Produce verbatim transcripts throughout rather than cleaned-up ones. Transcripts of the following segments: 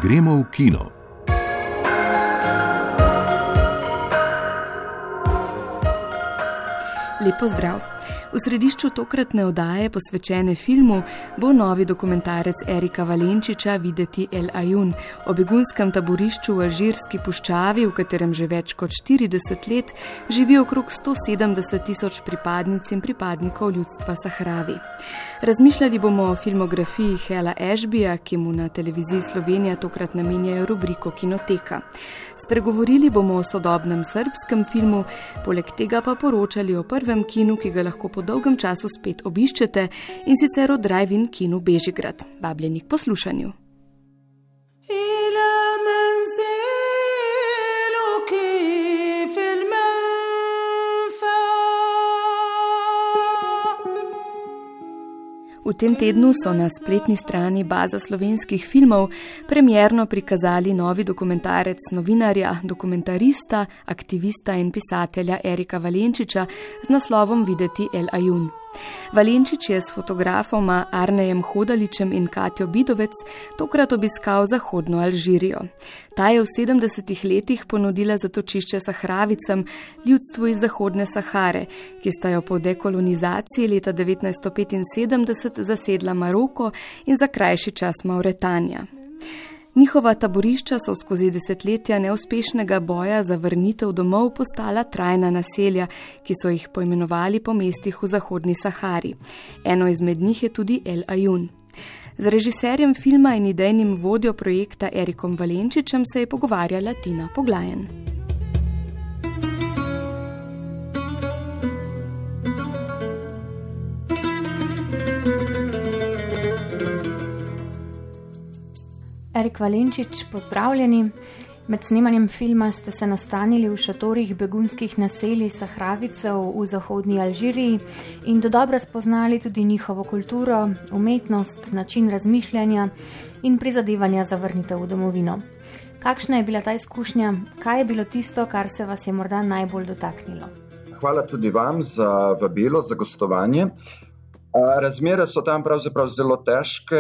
Gremo v kino. Lep pozdrav. V središču tokratne oddaje, posvečene filmu, bo novi dokumentarec Erika Valenčiča Videti El Aaiún o begunskem taborišču v Alžirski puščavi, v katerem že več kot štirideset let živi okrog sto sedemdeset tisoč pripadnic in pripadnikov ljudstva Sahravi. Razmišljali bomo o filmografiji Hela Ashbya, ki mu na televiziji Slovenija tokrat namenjajo rubriko Kinoteka. Spregovorili bomo o sodobnem srbskem filmu, poleg tega pa poročali o prvem kinu, ki ga lahko po dolgem času spet obiščete, in sicer o Drive-in kinu Bežigrad. Vabljeni k poslušanju. V tem tednu so na spletni strani Baza slovenskih filmov premierno prikazali novi dokumentarec novinarja, dokumentarista, aktivista in pisatelja Erika Valenčiča z naslovom Videti El Aaiún. Valenčič je s fotografoma Arnejem Hodaličem in Katjo Bidovec tokrat obiskal zahodno Alžirijo. Ta je v sedemdesetih letih ponudila zatočišče Sahravicam, ljudstvu iz Zahodne Sahare, ki sta jo po dekolonizaciji leta devetnajststo petinsedemdeset zasedla Maroko in za krajši čas Mauretanija. Njihova taborišča so skozi desetletja neuspešnega boja za vrnitev domov postala trajna naselja, ki so jih poimenovali po mestih v Zahodni Sahari. Eno izmed njih je tudi El Aaiún. Z režiserjem filma in idejnim vodjo projekta Erikom Valenčičem se je pogovarjala Tina Poglajen. Erik Valenčič, pozdravljeni. Med snemanjem filma ste se nastanili v šatorih begunskih naselij Sahravicev v zahodni Alžiriji in dodobra spoznali tudi njihovo kulturo, umetnost, način razmišljanja in prizadevanja za vrnitev v domovino. Kakšna je bila ta izkušnja? Kaj je bilo tisto, kar se vas je morda najbolj dotaknilo? Hvala tudi vam za vabilo, za gostovanje. Razmere so tam pravzaprav zelo težke,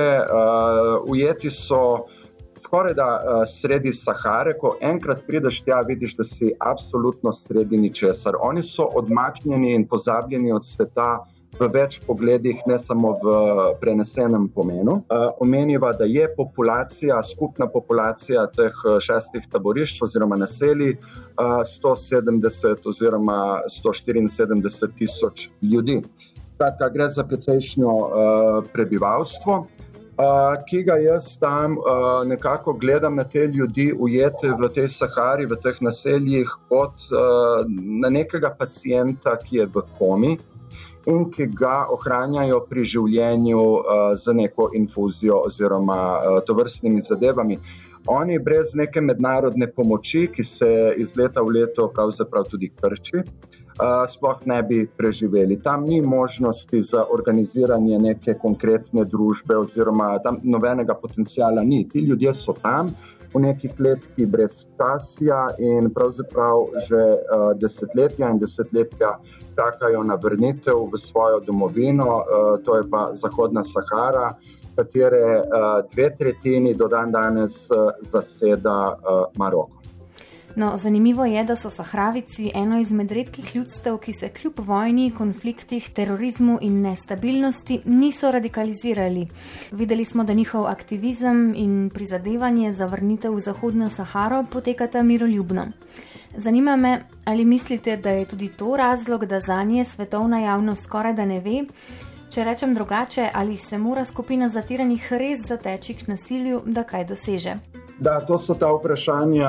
ujeti so skoraj da sredi Sahare, ko enkrat prideš tja, vidiš, da si absolutno sredi ničesar. Oni so odmaknjeni in pozabljeni od sveta v več pogledih, ne samo v prenesenem pomenu. Omeniva, da je populacija, skupna populacija teh šestih taborišč oziroma naselij sto sedemdeset oziroma sto štiriinsedemdeset tisoč ljudi. Taka, gre za precejšnjo uh, prebivalstvo, uh, ki ga jaz tam uh, nekako gledam na te ljudi ujete v tej Sahari, v teh naseljih kot uh, na nekega pacienta, ki je v komi in ki ga ohranjajo pri življenju uh, z neko infuzijo oziroma uh, tovrstnimi zadevami. Oni brez neke mednarodne pomoči, ki se iz leta v leto pravzaprav tudi krči, Uh, sploh ne bi preživeli. Tam ni možnosti za organiziranje neke konkretne družbe oziroma tam nobenega potencijala ni. Ti ljudje so tam v neki kletki brez časja in pravzaprav že uh, desetletja in desetletja čakajo na vrnitev v svojo domovino, uh, to je pa Zahodna Sahara, katere uh, dve tretjini do dan danes uh, zaseda uh, Maroko. No, zanimivo je, da so Sahravici eno izmed redkih ljudstev, ki se kljub vojni, konfliktih, terorizmu in nestabilnosti niso radikalizirali. Videli smo, da njihov aktivizem in prizadevanje za vrnitev v Zahodno Saharo potekata miroljubno. Zanima me, ali mislite, da je tudi to razlog, da zanje svetovna javnost skoraj da ne ve? Če rečem drugače, ali se mora skupina zatiranih res zateči k nasilju, da kaj doseže? Da, to so ta vprašanja,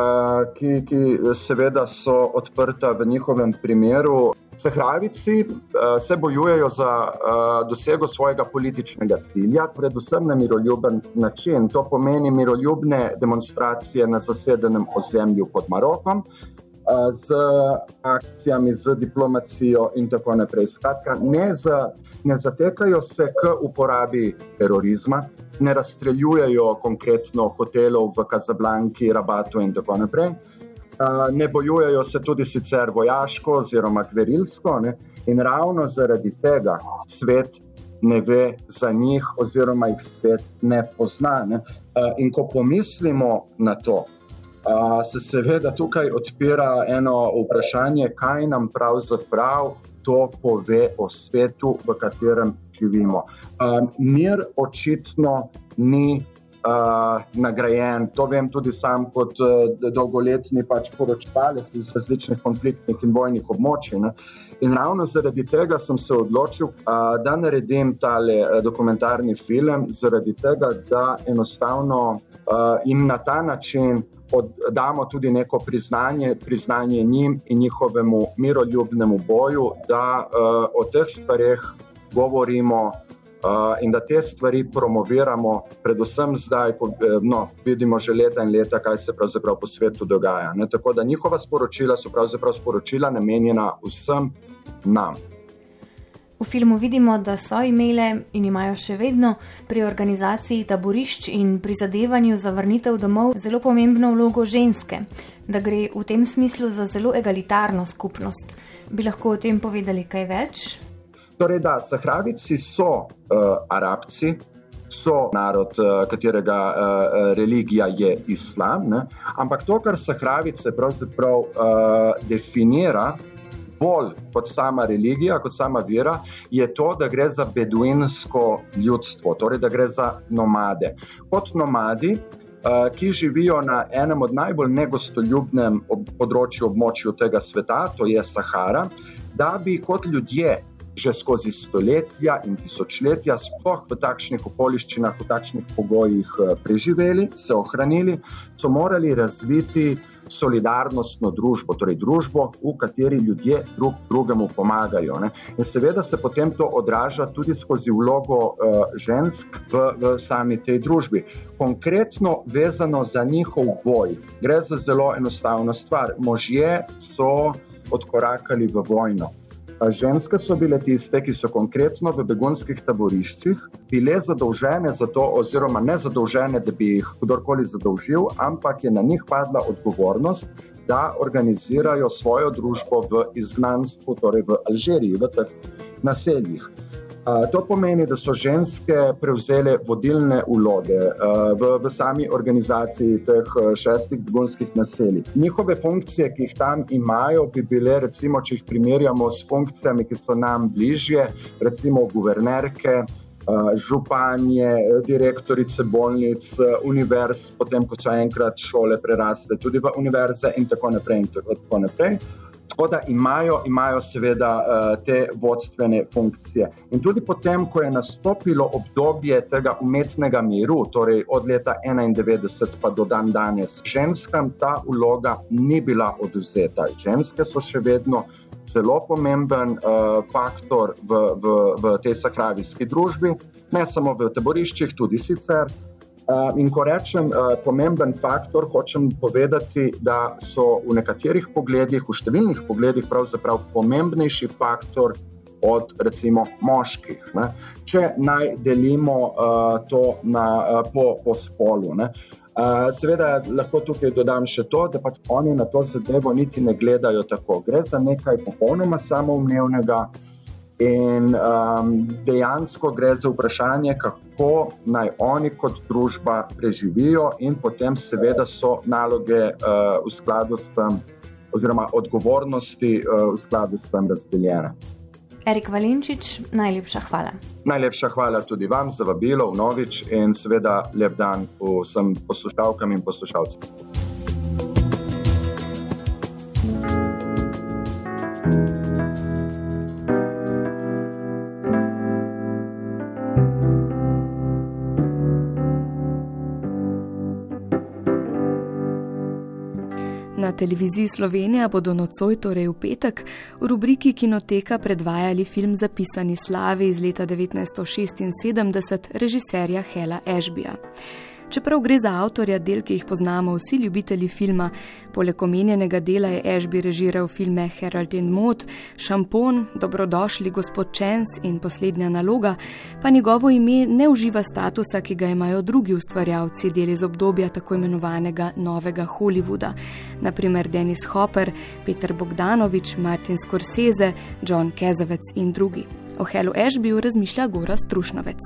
ki, ki seveda so odprta v njihovem primeru. Sahravici se bojujejo za dosego svojega političnega cilja, predvsem na miroljuben način. To pomeni miroljubne demonstracije na zasedenem ozemlju pod Marokom, z akcijami, z diplomacijo in tako naprej. Skratka, ne, za, ne zatekajo se k uporabi terorizma, ne razstreljujejo konkretno hotelov v Kazablanki, Rabatu in tako naprej. Ne bojujejo se tudi sicer vojaško oziroma gverilsko, ne? In ravno zaradi tega svet ne ve za njih oziroma jih svet ne pozna. Ne? In ko pomislimo na to, se seveda tukaj odpira eno vprašanje, kaj nam pravzaprav to pove o svetu, v katerem živimo. Mir očitno ni Uh, nagrajen. To vem tudi sam kot uh, dolgoletni pač poročevalec iz različnih konfliktnih in vojnih območij. Ne? In ravno zaradi tega sem se odločil, uh, da naredim tale uh, dokumentarni film, zaradi tega, da enostavno uh, jim na ta način od, damo tudi neko priznanje, priznanje njim in njihovemu miroljubnemu boju, da uh, o teh stvareh govorimo Uh, in da te stvari promoviramo, predvsem zdaj, ko no, vidimo že leta in leta, kaj se pravzaprav po svetu dogaja. Ne? Tako da njihova sporočila so pravzaprav sporočila namenjena vsem nam. V filmu vidimo, da so imele in imajo še vedno pri organizaciji taborišč in prizadevanju za vrnitev domov zelo pomembno vlogo ženske, da gre v tem smislu za zelo egalitarno skupnost. Bi lahko o tem povedali kaj več? Torej da, Sahravici so uh, Arabci, so narod, uh, katerega uh, religija je islam, ne? Ampak to, kar Sahravice pravzaprav uh, definira bolj kot sama religija, kot sama vera, je to, da gre za beduinsko ljudstvo, torej da gre za nomade. Kot nomadi, uh, ki živijo na enem od najbolj negostoljubnem ob- področju območju tega sveta, to je Sahara, da bi kot ljudje že skozi stoletja in tisočletja, sploh v takšnih okoliščinah, v takšnih pogojih preživeli, se ohranili, so morali razviti solidarnostno družbo, torej družbo, v kateri ljudje drug drugemu pomagajo. Ne? In seveda se potem to odraža tudi skozi vlogo uh, žensk v, v sami tej družbi. Konkretno vezano za njihov boj, gre za zelo enostavno stvar. Možje so odkorakali v vojno. Ženske so bile tiste, ki so konkretno v begunskih taboriščih bile zadolžene za to, oziroma ne zadolžene, da bi jih kdorkoli zadolžil, ampak je na njih padla odgovornost, da organizirajo svojo družbo v izgnanstvu, torej v Alžiriji, v teh naseljih. To pomeni, da so ženske prevzele vodilne vloge v, v sami organizaciji teh šestih begunskih naselij. Njihove funkcije, ki jih tam imajo, bi bile, recimo, če jih primerjamo s funkcijami, ki so nam bližje, recimo guvernerke, županje, direktorice bolnic, univerz, potem, ko so enkrat šole preraste tudi v univerze in tako naprej in tako naprej. Tako da imajo, imajo seveda uh, te vodstvene funkcije. In tudi potem, ko je nastopilo obdobje tega umetnega miru, torej od leta enaindevetdeset pa do dan danes, ženskam ta vloga ni bila odvzeta. Ženske so še vedno zelo pomemben uh, faktor v, v, v tej sahravijski družbi, ne samo v taboriščih, tudi sicer. Uh, in ko rečem uh, pomemben faktor, hočem povedati, da so v nekaterih pogledih, v številnih pogledih pravzaprav pomembnejši faktor od recimo moških. Ne? Če naj delimo uh, to na, uh, po, po spolu. Ne? Uh, seveda lahko tukaj dodam še to, da pač oni na to zadevo niti ne gledajo tako. Gre za nekaj popolnoma samoumevnega. In um, dejansko gre za vprašanje, kako naj oni kot družba preživijo in potem seveda so naloge uh, v skladu s tem, oziroma odgovornosti uh, v skladu s tem razdeljene. Erik Valenčič, najlepša hvala. Najlepša hvala tudi vam za vabilo vnovič in seveda lep dan vsem poslušalkam in poslušalcem. Na televiziji Slovenija bodo nocoj, torej v petek, v rubriki Kinoteka predvajali film Zapisani slavi iz leta devetnajststo šestinsedemdeset režiserja Hela Ashbya. Čeprav gre za avtorja del, ki jih poznamo vsi ljubitelji filma, poleg omenjenega dela je Ashby režiral filme Harold in Maude, Šampon, Dobrodošli gospod Chance in Poslednja naloga, pa njegovo ime ne uživa statusa, ki ga imajo drugi ustvarjalci del iz obdobja tako imenovanega novega Hollywooda, naprimer Dennis Hopper, Peter Bogdanović, Martin Scorsese, John Cassavetes in drugi. O Hallu Ashbyju razmišlja Gorazd Trušnovec.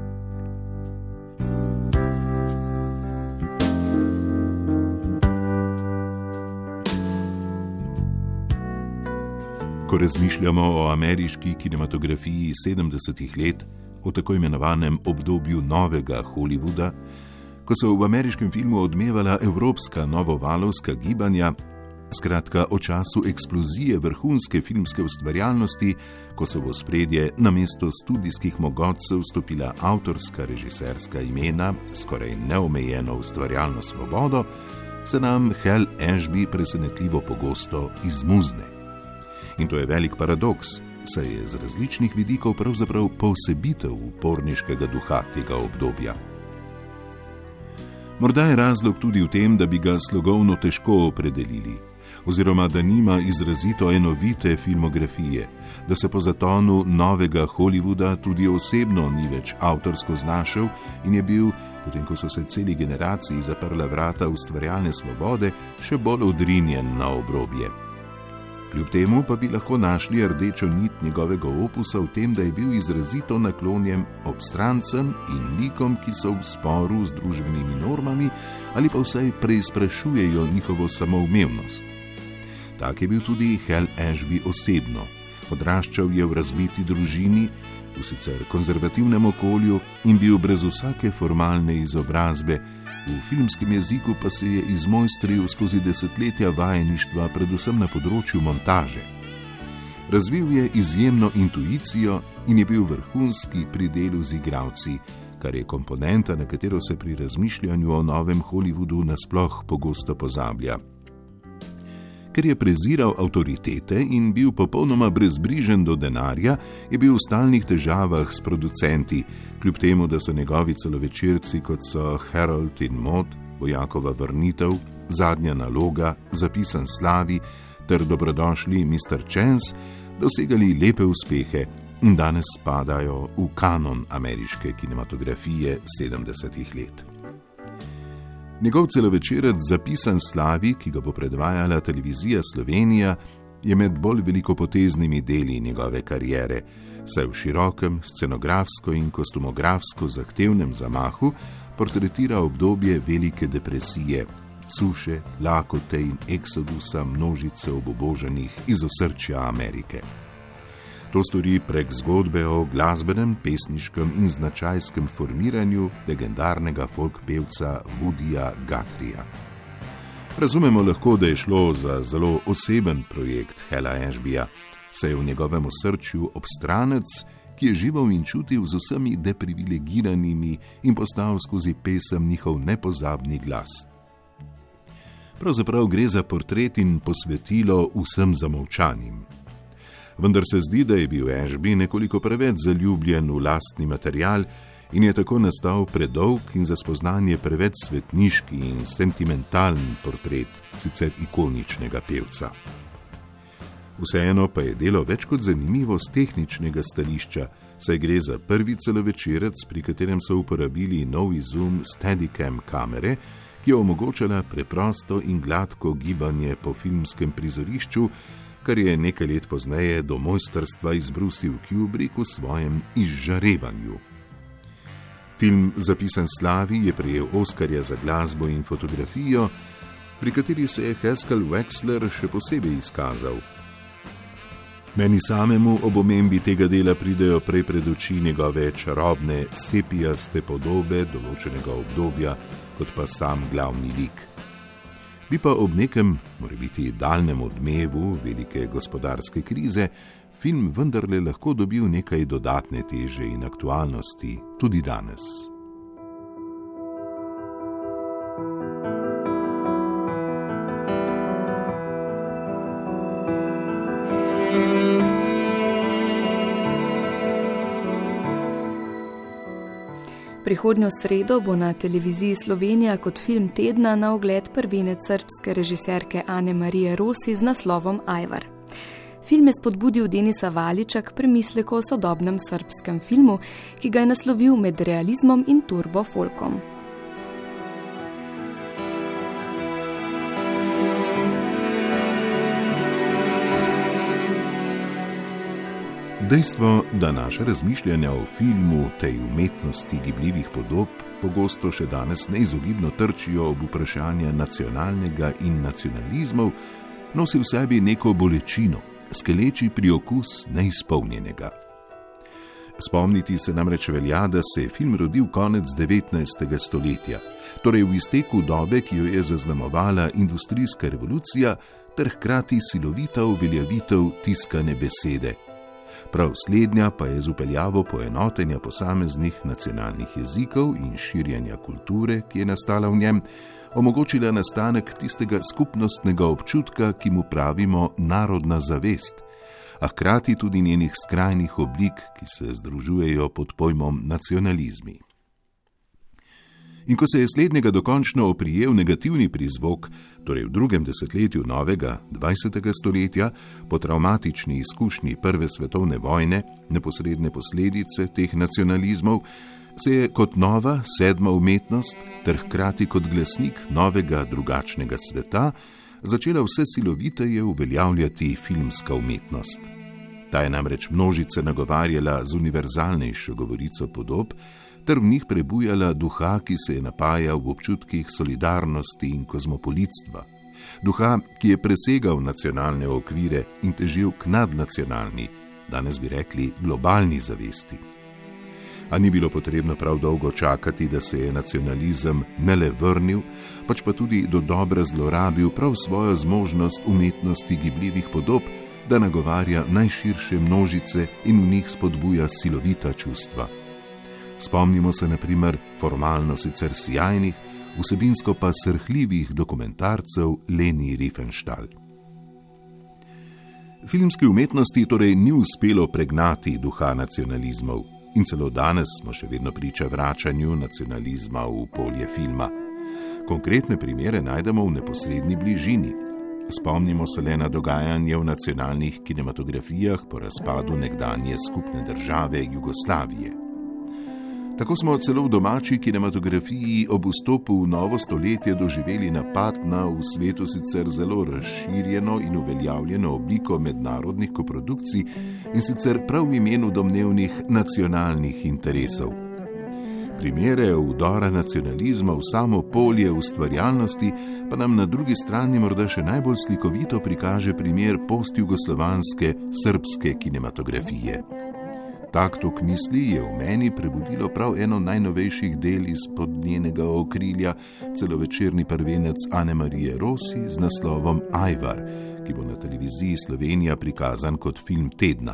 Ko razmišljamo o ameriški kinematografiji sedemdesetih let, o tako imenovanem obdobju novega Hollywooda, ko so v ameriškem filmu odmevala evropska novovalovska gibanja, skratka o času eksplozije vrhunske filmske ustvarjalnosti, ko so v ospredje namesto studijskih mogotcev vstopila avtorska režiserska imena, skoraj neomejeno ustvarjalno svobodo, se nam Hal Ashby presenetljivo pogosto izmuzne. In to je velik paradoks, saj je z različnih vidikov pravzaprav poosebitev uporniškega duha tega obdobja. Morda je razlog tudi v tem, da bi ga slogovno težko opredelili, oziroma da nima izrazito enovite filmografije, da se po zatonu novega Hollywooda tudi osebno ni več avtorsko znašel in je bil, potem ko so se celi generaciji zaprla vrata ustvarjalne svobode, še bolj odrinjen na obrobje. Kljub temu pa bi lahko našli rdečo nit njegovega opusa v tem, da je bil izrazito naklonjen obstrancem in likom, ki so v sporu z družbenimi normami ali pa vsaj preizprašujejo njihovo samoumevnost. Tak je bil tudi Hal Ashby osebno. Odraščal je v razbiti družini, v sicer konzervativnem okolju in bil brez vsake formalne izobrazbe, v filmskem jeziku pa se je izmojstril skozi desetletja vajeništva, predvsem na področju montaže. Razvil je izjemno intuicijo in je bil vrhunski pri delu z igralci, kar je komponenta, na katero se pri razmišljanju o novem Hollywoodu nasploh pogosto pozablja. Ker je preziral avtoritete in bil popolnoma brezbrižen do denarja, je bil v stalnih težavah s producenti, kljub temu, da so njegovi celovečerci, kot so Harold in Maude, Vojakova vrnitev, Zadnja naloga, Zapisan slavi ter Dobrodošli mister Chance, dosegali lepe uspehe in danes spadajo v kanon ameriške kinematografije sedemdesetih let. Njegov celovečerec Zapisan slavi, ki ga bo predvajala televizija Slovenija, je med bolj velikopoteznimi deli njegove kariere, saj v širokem, scenografsko in kostumografsko zahtevnem zamahu portretira obdobje velike depresije, suše, lakote in eksodusa množice obubožanih iz osrčja Amerike. To stori prek zgodbe o glasbenem, pesniškem in značajskem formiranju legendarnega folk pevca Woodyja Guthrieja. Razumemo lahko, da je šlo za zelo oseben projekt Hala Ashbyja, saj je v njegovem osrčju obstranec, ki je živel in čutil z vsemi deprivilegiranimi in postal skozi pesem njihov nepozabni glas. Pravzaprav gre za portret in posvetilo vsem zamolčanim. Vendar se zdi, da je bil Ashby nekoliko preveč zaljubljen v lastni material in je tako nastal predolg in za spoznanje preveč svetniški in sentimentalen portret sicer ikoničnega pevca. Vseeno pa je delo več kot zanimivo z tehničnega stališča, saj gre za prvi celovečerec, pri katerem so uporabili nov izum Steadicam kamere, ki je omogočala preprosto in gladko gibanje po filmskem prizorišču, kar je nekaj let pozneje do mojstrstva izbrusil Kubrick v svojem Izžarevanju. Film Zapisan slavi je prejel Oskarja za glasbo in fotografijo, pri kateri se je Haskell Wexler še posebej izkazal. Meni samemu ob omembi tega dela pridejo prej pred oči njegove čarobne sepijaste podobe določenega obdobja, kot pa sam glavni lik. Bi pa ob nekem, morebiti daljnem odmevu velike gospodarske krize, film vendarle lahko dobil nekaj dodatne teže in aktualnosti tudi danes. Prihodnjo sredo bo na televiziji Slovenija kot film tedna na ogled prvenec srbske režiserke Ane Marije Rosi z naslovom Ajvar. Film je spodbudil Denisa Valiča k premisleku o sodobnem srbskem filmu, ki ga je naslovil Med realizmom in turbo folkom. Dejstvo, da naše razmišljanja o filmu, tej umetnosti gibljivih podob, pogosto še danes neizogibno trčijo ob vprašanja nacionalnega in nacionalizmov, nosi v sebi neko bolečino, skeleči priokus neizpolnjenega. Spomniti se namreč velja, da se je film rodil konec devetnajstega stoletja, torej v izteku dobe, ki jo je zaznamovala industrijska revolucija, ter hkrati silovita uveljavitev tiskane besede. Prav slednja pa je z upeljavo poenotenja posameznih nacionalnih jezikov in širjenja kulture, ki je nastala v njem, omogočila nastanek tistega skupnostnega občutka, ki mu pravimo narodna zavest, a hkrati tudi njenih skrajnih oblik, ki se združujejo pod pojmom nacionalizmi. In ko se je slednjega dokončno oprijel negativni prizvok, torej v drugem desetletju novega dvajsetega stoletja, po travmatični izkušnji prve svetovne vojne, neposredne posledice teh nacionalizmov, se je kot nova, sedma umetnost, ter hkrati kot glasnik novega, drugačnega sveta, začela vse siloviteje uveljavljati filmska umetnost. Ta je namreč množice nagovarjala z univerzalnejšo govorico podob, ter v njih prebujala duha, ki se je napajal v občutkih solidarnosti in kozmopolitstva. Duha, ki je presegal nacionalne okvire in težil k nadnacionalni, danes bi rekli globalni zavesti. A ni bilo potrebno prav dolgo čakati, da se je nacionalizem ne le vrnil, pač pa tudi do dobra zlorabil prav svojo zmožnost umetnosti gibljivih podob, da nagovarja najširše množice in v njih spodbuja silovita čustva. Spomnimo se na primer formalno sicer sjajnih, vsebinsko pa srhljivih dokumentarcev Leni Riefenstahl. Filmski umetnosti torej ni uspelo pregnati duha nacionalizmov in celo danes smo še vedno priča vračanju nacionalizma v polje filma. Konkretne primere najdemo v neposredni bližini. Spomnimo se le na dogajanje v nacionalnih kinematografijah po razpadu nekdanje skupne države Jugoslavije. Tako smo celo v domači kinematografiji ob vstopu v novo stoletje doživeli napad na v svetu sicer zelo razširjeno in uveljavljeno obliko mednarodnih koprodukcij in sicer prav v imenu domnevnih nacionalnih interesov. Primere vdora nacionalizma v samo polje ustvarjalnosti pa nam na drugi strani morda še najbolj slikovito prikaže primer postjugoslovanske srbske kinematografije. Tak tok misli je v meni prebudilo prav eno najnovejših del izpod njenega okrilja, celovečerni prvenec Ane Marije Rossi z naslovom Ajvar, ki bo na televiziji Slovenija prikazan kot film tedna.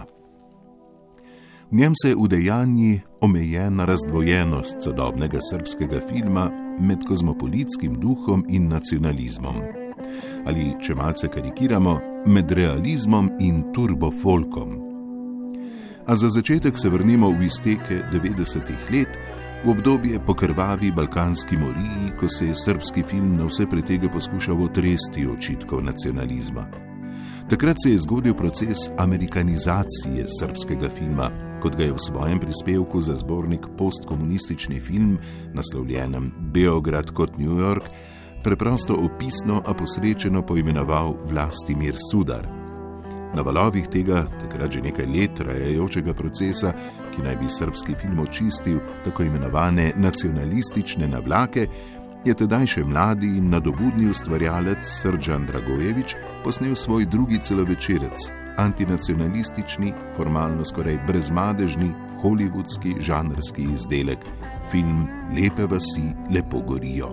V njem se udejanji omejena razdvojenost sodobnega srbskega filma med kozmopolitskim duhom in nacionalizmom. Ali, če malce karikiramo, med realizmom in turbofolkom. A za začetek se vrnimo v izteke devetdesetih let, v obdobje po krvavi balkanski moriji, ko se je srbski film na vse pretege poskušal otresti očitkov nacionalizma. Takrat se je zgodil proces amerikanizacije srbskega filma, kot ga je v svojem prispevku za zbornik Postkomunistični film, naslovljenem Beograd kot New York, preprosto opisno, a posrečeno poimenoval Vlastimir Sudar. Na valovih tega, takrat že nekaj let trajajočega procesa, ki naj bi srbski film očistil tako imenovane nacionalistične navlake, je tedaj še mladi in nadobudni ustvarjalec Srdžan Dragojević posnel svoj drugi celovečerec, antinacionalistični, formalno skoraj brezmadežni, hollywoodski žanrski izdelek, film Lepe vasi lepo gorijo.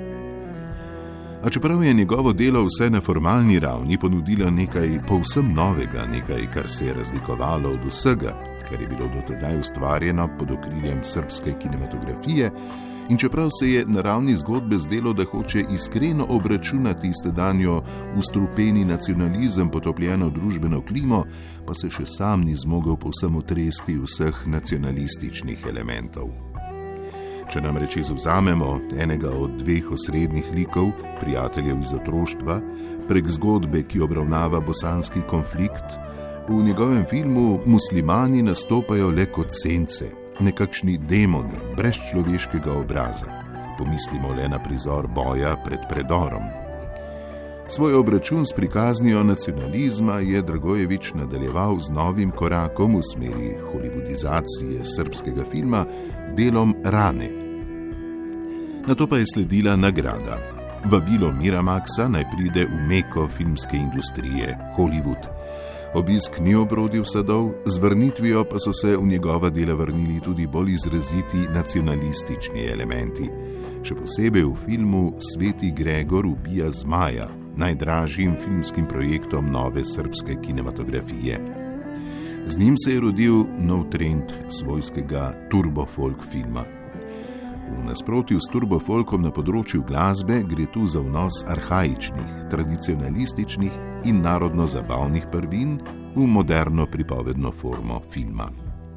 A čeprav je njegovo delo vse na formalni ravni ponudilo nekaj povsem novega, nekaj, kar se je razlikovalo od vsega, kar je bilo dotedaj ustvarjeno pod okriljem srbske kinematografije, in čeprav se je na ravni zgodbe zdelo, da hoče iskreno obračunati s tedanjo v strupeni nacionalizem potopljeno družbeno klimo, pa se še sam ni zmogel povsem otresti vseh nacionalističnih elementov. Če nam reči zavzamemo enega od dveh osrednjih likov, prijateljev iz otroštva, prek zgodbe, ki obravnava bosanski konflikt, v njegovem filmu muslimani nastopajo le kot sence, nekakšni demoni, brez človeškega obraza. Pomislimo le na prizor boja pred predorom. Svoj obračun s prikaznijo nacionalizma je Dragojević nadaljeval z novim korakom v smeri hollywoodizacije srbskega filma delom Rane. Nato pa je sledila nagrada. Vabilo Miramaxa naj pride v meko filmske industrije, Hollywood. Obisk ni obrodil sadov, z vrnitvijo pa so se v njegova dela vrnili tudi bolj izraziti nacionalistični elementi. Še posebej v filmu Sveti Gregor ubija zmaja, najdražjim filmskim projektom nove srbske kinematografije. Z njim se je rodil nov trend svojskega turbo-folk filma. V nasprotju s turbofolkom na področju glasbe gre tu za vnos arhaičnih, tradicionalističnih in narodno-zabavnih prvin v moderno pripovedno formo filma.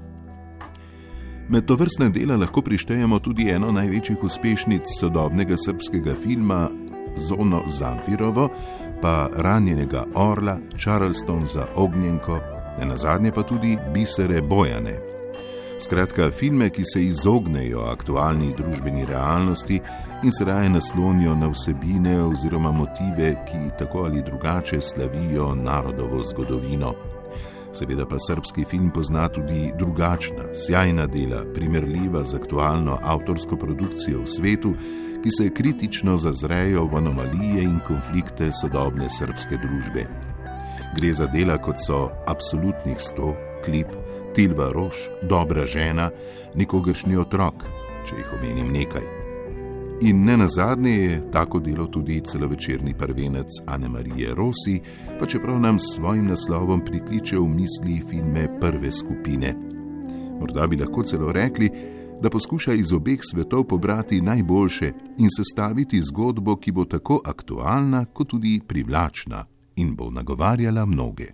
Med tovrstne dela lahko prištejemo tudi eno največjih uspešnic sodobnega srbskega filma Zono Zamfirovo, pa Ranjenega orla, Charleston za ognjenko, nenazadnje pa tudi Bisere Bojane. Skratka, filme, ki se izognejo aktualni družbeni realnosti in se raje naslonijo na vsebine oziroma motive, ki tako ali drugače slavijo narodovo zgodovino. Seveda pa srbski film pozna tudi drugačna, sjajna dela, primerljiva z aktualno avtorsko produkcijo v svetu, ki se kritično zazrejo v anomalije in konflikte sodobne srbske družbe. Gre za dela, kot so Absolutnih sto, Klip, Tilva Roš, Dobra žena, Nikogaršnji otrok, če jih omenim nekaj. In nenazadnje je tako delo tudi celovečerni prvenec Ane-Marije Rossi, pa čeprav nam s svojim naslovom prikliče v misli filme prve skupine. Morda bi lahko celo rekli, da poskuša iz obeh svetov pobrati najboljše in sestaviti zgodbo, ki bo tako aktualna, kot tudi privlačna in bo nagovarjala mnoge.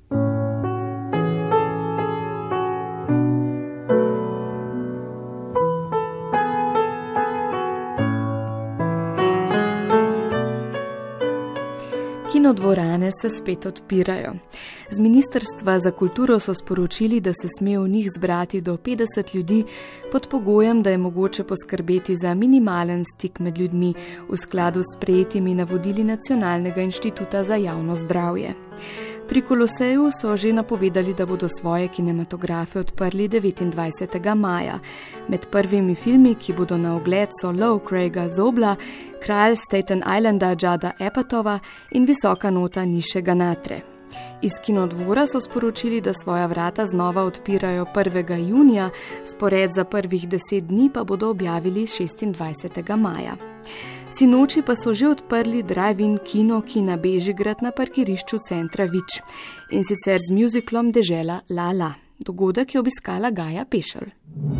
Kinodvorane se spet odpirajo. Z Ministrstva za kulturo so sporočili, da se sme v njih zbrati do petdeset ljudi pod pogojem, da je mogoče poskrbeti za minimalen stik med ljudmi v skladu s sprejetimi navodili Nacionalnega inštituta za javno zdravje. Pri Koloseju so že napovedali, da bodo svoje kinematografe odprli devetindvajsetega maja. Med prvimi filmi, ki bodo na ogled, so Lov Craiga Zobla, Kralj Staten Islanda Jada Apatova in Visoka nota Niše Ganatre. Iz Kinodvora so sporočili, da svoja vrata znova odpirajo prvega junija, spored za prvih deset dni pa bodo objavili šestindvajsetega maja. Sinoči pa so že odprli drive-in kino Kina Bežigrad na parkirišču centra Vič, in sicer z mjuziklom Dežela La La. Dogodek je obiskala Gaja Pešelj.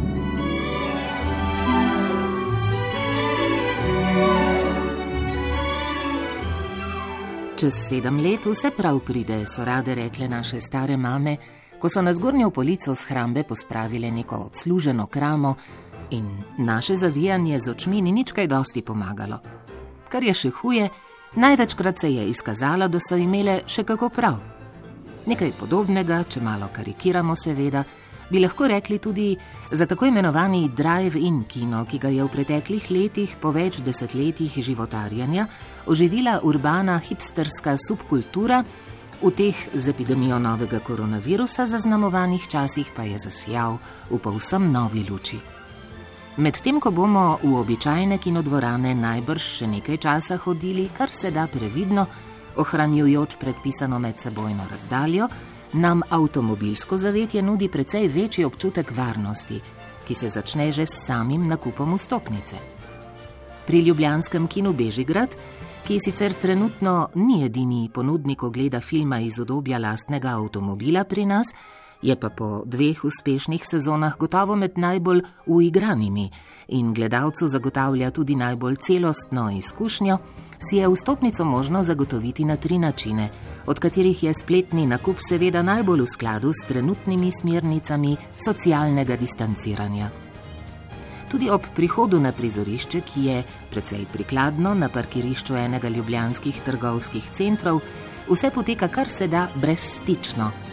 Čez sedem let vse prav pride, so rade rekle naše stare mame, ko so na zgornjo polico s hrambe pospravile neko odsluženo kramo in naše zavijanje z očmi ni nič kaj dosti pomagalo. Kar je še huje, največkrat se je izkazalo, da so imele še kako prav. Nekaj podobnega, če malo karikiramo seveda, bi lahko rekli tudi za tako imenovani drive-in kino, ki ga je v preteklih letih po več desetletjih životarjanja oživila urbana hipsterska subkultura, v teh z epidemijo novega koronavirusa zaznamovanih časih pa je zasijal v povsem novi luči. Medtem ko bomo v običajne kinodvorane najbrž še nekaj časa hodili, kar se da previdno, ohranjujoč predpisano medsebojno razdaljo, nam avtomobilsko zavetje nudi precej večji občutek varnosti, ki se začne že s samim nakupom vstopnice. Pri ljubljanskem kinu Bežigrad, ki sicer trenutno ni edini ponudnik ogleda filma iz udobja lastnega avtomobila pri nas, je pa po dveh uspešnih sezonah gotovo med najbolj uigranimi in gledalcu zagotavlja tudi najbolj celostno izkušnjo, si je vstopnico možno zagotoviti na tri načine, od katerih je spletni nakup seveda najbolj v skladu s trenutnimi smernicami socialnega distanciranja. Tudi ob prihodu na prizorišče, ki je precej prikladno na parkirišču enega ljubljanskih trgovskih centrov, vse poteka kar se da brezstično.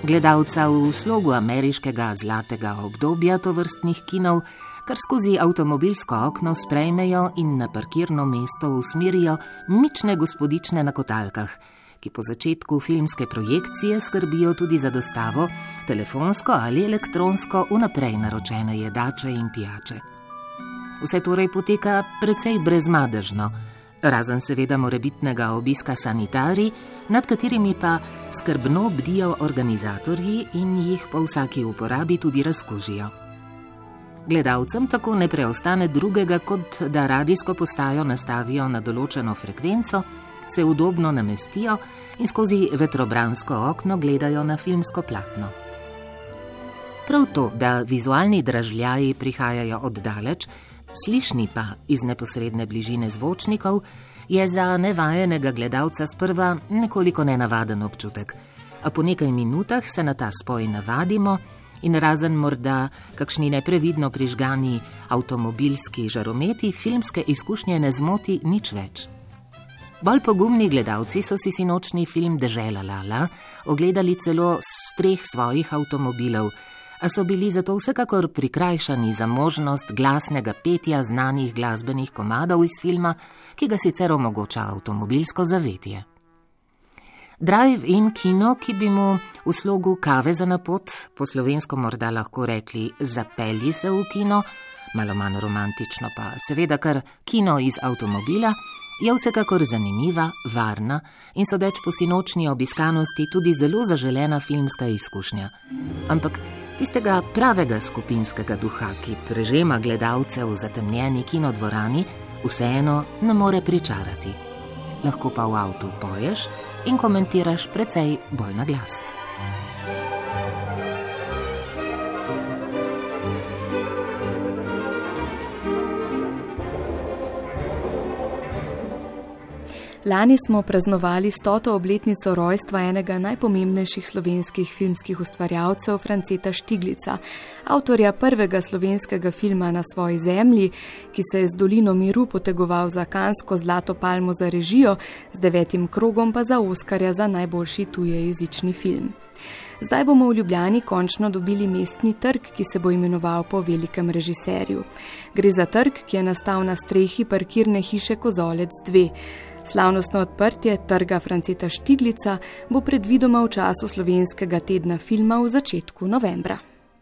Gledalca v slogu ameriškega zlatega obdobja tovrstnih kinov kar skozi avtomobilsko okno sprejmejo in na parkirno mesto usmerijo mične gospodične na kotalkah, ki po začetku filmske projekcije skrbijo tudi za dostavo telefonsko ali elektronsko vnaprej naročene jedače in pijače. Vse torej poteka precej brezmadežno, razen seveda morebitnega obiska sanitarij, nad katerimi pa skrbno bdijo organizatorji in jih po vsaki uporabi tudi razkužijo. Gledalcem tako ne preostane drugega, kot da radijsko postajo nastavijo na določeno frekvenco, se udobno namestijo in skozi vetrobransko okno gledajo na filmsko platno. Prav to, da vizualni dražljaji prihajajo oddaleč, slišni pa iz neposredne bližine zvočnikov, je za nevajenega gledalca sprva nekoliko nenavaden občutek, a po nekaj minutah se na ta spoj navadimo in razen morda kakšni neprevidno prižgani avtomobilski žarometi filmske izkušnje ne zmoti nič več. Bolj pogumni gledalci so si sinočni film Dežela Lala ogledali celo s treh svojih avtomobilov, a so bili zato vsekakor prikrajšani za možnost glasnega petja znanih glasbenih komadov iz filma, ki ga sicer omogoča avtomobilsko zavetje. Drive-in kino, ki bi mu v slogu kave za na pot, po slovensko morda lahko rekli zapelji se v kino, malo manj romantično pa seveda kar kino iz avtomobila, je vsekakor zanimiva, varna in sodeč po sinočni obiskanosti tudi zelo zaželena filmska izkušnja. Ampak tistega pravega skupinskega duha, ki prežema gledalce v zatemnjeni kinodvorani, vseeno ne more pričarati. Lahko pa v avtu poješ in komentiraš precej bolj na glas. Lani smo praznovali stoto obletnico rojstva enega najpomembnejših slovenskih filmskih ustvarjalcev, Franceta Štiglica, avtorja prvega slovenskega filma Na svoji zemlji, ki se je z Dolino miru potegoval za Kansko zlato palmo za režijo, z devetim krogom pa za Oskarja za najboljši tujejezični film. Zdaj bomo v Ljubljani končno dobili mestni trg, ki se bo imenoval po velikem režiserju. Gre za trg, ki je nastal na strehi parkirne hiše Kozolec dva. Slavnostno odprtje trga Franceta Štiglica bo predvidoma v času slovenskega tedna filma v začetku novembra.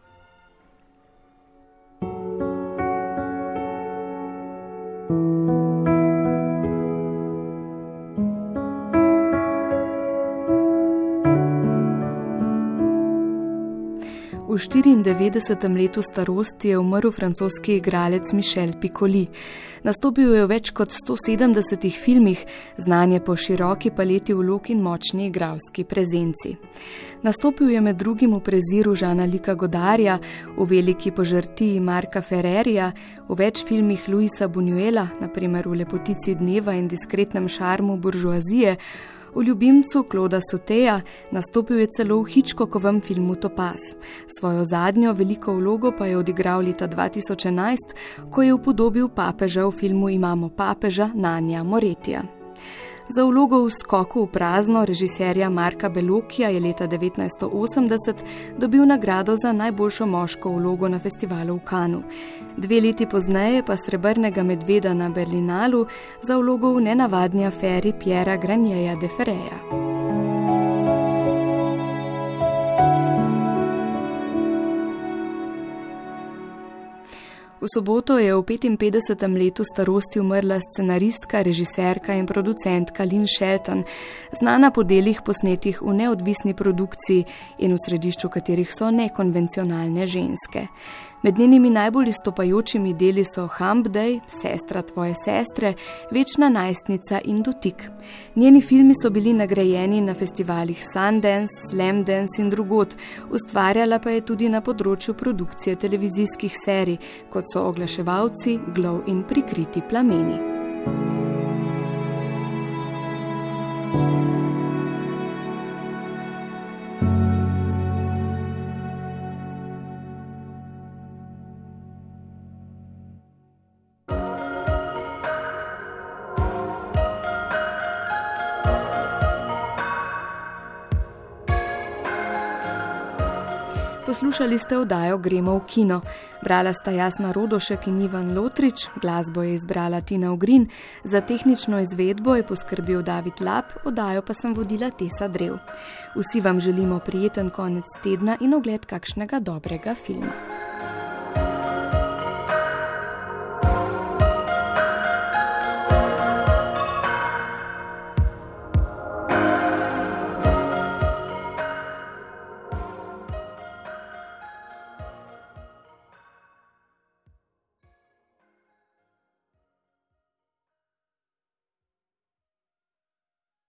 V štiriindevetdesetem letu starosti je umrl francoski igralec Michel Piccoli. Nastopil je v več kot sto sedemdesetih filmih, znan je po široki paleti vlog in močni igralski prezenci. Nastopil je med drugim v Preziru Žana Lika Godarja, v Veliki požrtiji Marka Ferrerija, v več filmih Luisa Buñuela, naprimer v Lepotici dneva in Diskretnem šarmu buržoazije, v Ljubimcu Clauda Sauteja, nastopil je celo v Hitchcockovem filmu Topaz. Svojo zadnjo veliko vlogo pa je odigral leta dva tisoč enajst, ko je upodobil papeža v filmu Imamo papeža Nanja Moretija. Za vlogo v Skoku v prazno režiserja Marka Bellocchia je leta devetnajststo osemdeset dobil nagrado za najboljšo moško vlogo na festivalu v Cannesu. Dve leti pozneje pa Srebrnega medveda na Berlinalu za vlogo v nenavadni aferi Piera Granjeja de Ferreja. V soboto je v petinpetdesetem letu starosti umrla scenaristka, režiserka in producentka Lynn Shelton, znana po delih posnetih v neodvisni produkciji in v središču katerih so nekonvencionalne ženske. Med njenimi najbolj izstopajočimi deli so Hump Day, Sestra tvoje sestre, Večna najstnica in Dotik. Njeni filmi so bili nagrajeni na festivalih Sundance, Slamdance in drugod, ustvarjala pa je tudi na področju produkcije televizijskih serij, kot so Oglaševalci, Glow in Prikriti plameni. Poslušali ste oddajo Gremo v kino. Brala sta Jasna Rodošek in Ivan Lotrič, glasbo je izbrala Tina Ogrin, za tehnično izvedbo je poskrbel David Lap, oddajo pa sem vodila Tesa Drev. Vsi vam želimo prijeten konec tedna in ogled kakšnega dobrega filma.